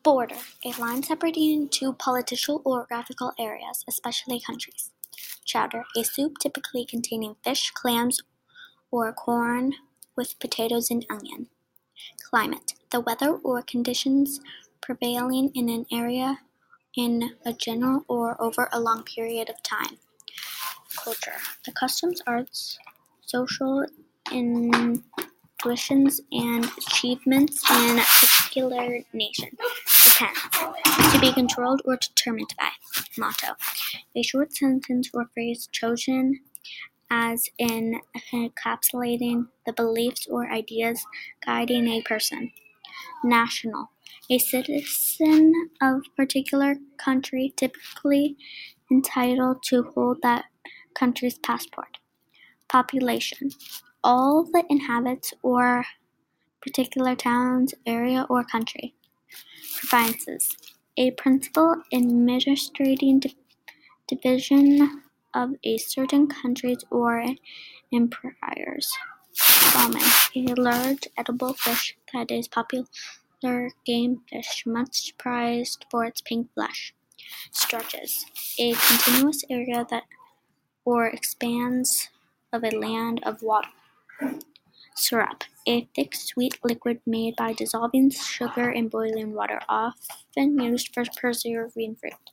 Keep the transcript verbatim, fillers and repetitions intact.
Border, a line separating two political or geographical areas, especially countries. Chowder, a soup typically containing fish, clams, or corn with potatoes and onion. Climate, the weather or conditions prevailing in an area in a general or over a long period of time. Culture, the customs, arts, social intuitions, and achievements in a particular nation. Depends. To be controlled or determined by. Motto, a short sentence or phrase chosen as in encapsulating the beliefs or ideas guiding a person. National, a citizen of a particular country, typically entitled to hold that country's passport. Population, all that inhabits or particular town's area or country. Provinces, a principal administrating di- division of a certain countries or empires. Salmon, a large edible fish that is popular game fish, much prized for its pink flesh. Stretches, a continuous area that or expanse of a land of water. Syrup, a thick sweet liquid made by dissolving sugar in boiling water, often used for preserving fruit.